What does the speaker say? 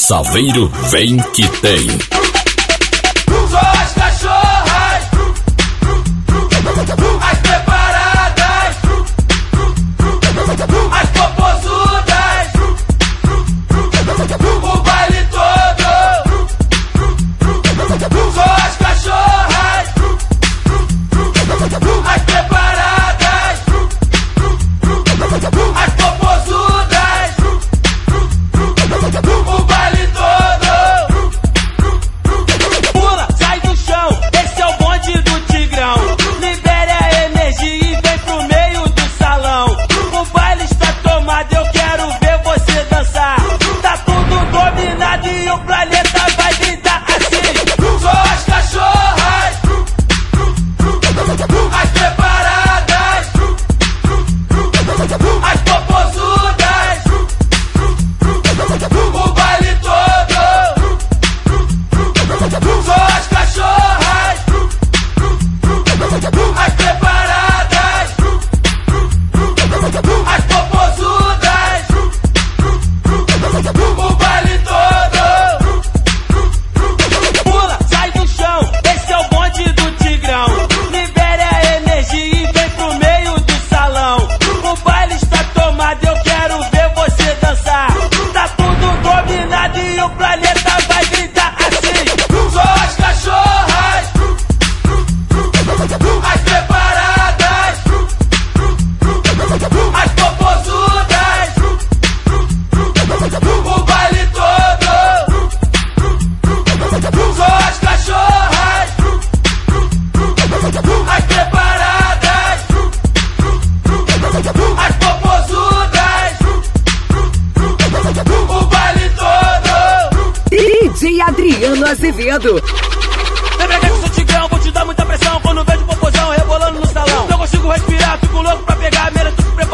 Saveiro vem que tem. Só as cachorras, as preparadas, as popozudas, o baile todo. Só as cachorras, as preparadas, as popozudas, o baile todo. Pula, sai do chão, esse é o bonde do Tigrão. Libere a energia e vem pro meio do salão. O baile está tomado, eu quero ver você dançar. Tá tudo dominado e o planeta vai gritar assim. Só as cachorras, as preparadas, as popozudas, o baile todo. Só as cachorras, as preparadas, as popozudas, o baile todo. Pula, sai do chão, esse é o bonde do Tigrão. Libere a energia e vem pro meio do salão. O baile está tomado, eu quero ver você dançar. Tá tudo dominado e o planeta vai gritar assim. Só as cachorras, as preparadas, as popozudas, o baile todo. Só as cachorras, as preparadas, as popozudas, o baile todo. DJ Adriano Azevedo. Lembra que eu sou Tigrão, vou te dar muita pressão. Quando vejo popozão rebolando no salão, não consigo respirar, fico louco pra pegar a mira, tô se preparando.